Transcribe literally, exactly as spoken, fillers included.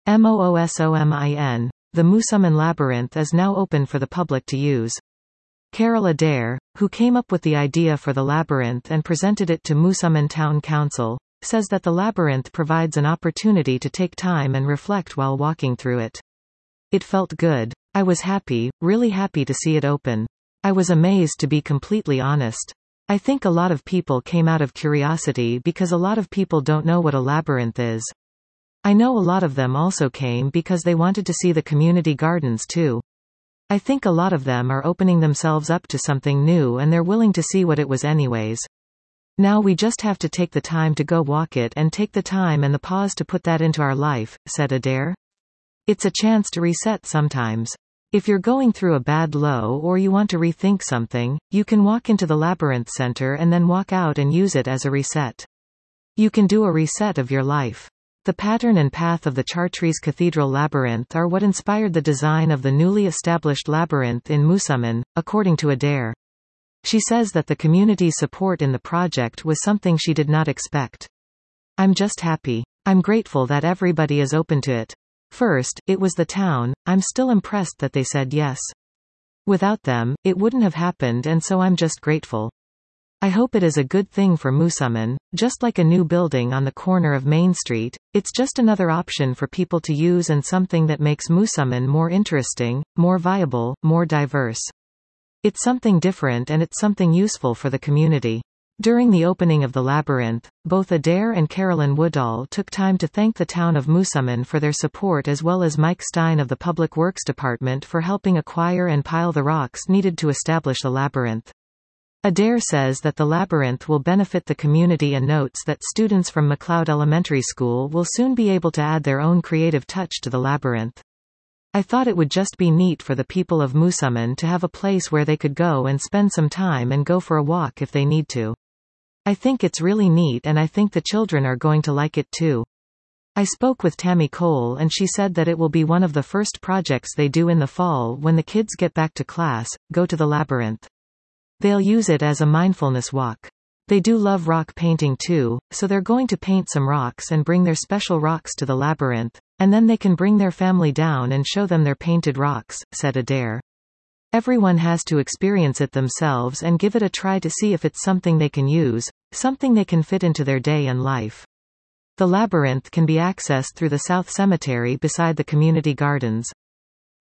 MOOSOMIN. The Moosomin Labyrinth is now open for the public to use. Carol Adair, who came up with the idea for the labyrinth and presented it to Moosomin Town Council, says that the labyrinth provides an opportunity to take time and reflect while walking through it. It felt good. I was happy, really happy to see it open. I was amazed, to be completely honest. I think a lot of people came out of curiosity because a lot of people don't know what a labyrinth is. I know a lot of them also came because they wanted to see the community gardens too. I think a lot of them are opening themselves up to something new and they're willing to see what it was anyways. Now we just have to take the time to go walk it and take the time and the pause to put that into our life, said Adair. It's a chance to reset sometimes. If you're going through a bad low or you want to rethink something, you can walk into the Labyrinth Center and then walk out and use it as a reset. You can do a reset of your life. The pattern and path of the Chartres Cathedral Labyrinth are what inspired the design of the newly established labyrinth in Moosomin, according to Adair. She says that the community's support in the project was something she did not expect. I'm just happy. I'm grateful that everybody is open to it. First, it was the town. I'm still impressed that they said yes. Without them, it wouldn't have happened, and so I'm just grateful. I hope it is a good thing for Moosomin. Just like a new building on the corner of Main Street, it's just another option for people to use and something that makes Moosomin more interesting, more viable, more diverse. It's something different and it's something useful for the community. During the opening of the labyrinth, both Adair and Carolyn Woodall took time to thank the town of Moosomin for their support, as well as Mike Stein of the Public Works Department for helping acquire and pile the rocks needed to establish the labyrinth. Adair says that the labyrinth will benefit the community and notes that students from McLeod Elementary School will soon be able to add their own creative touch to the labyrinth. I thought it would just be neat for the people of Moosomin to have a place where they could go and spend some time and go for a walk if they need to. I think it's really neat and I think the children are going to like it too. I spoke with Tammy Cole and she said that it will be one of the first projects they do in the fall when the kids get back to class, go to the labyrinth. They'll use it as a mindfulness walk. They do love rock painting too, so they're going to paint some rocks and bring their special rocks to the labyrinth, and then they can bring their family down and show them their painted rocks, said Adair. Everyone has to experience it themselves and give it a try to see if it's something they can use, something they can fit into their day and life. The labyrinth can be accessed through the South Cemetery beside the community gardens.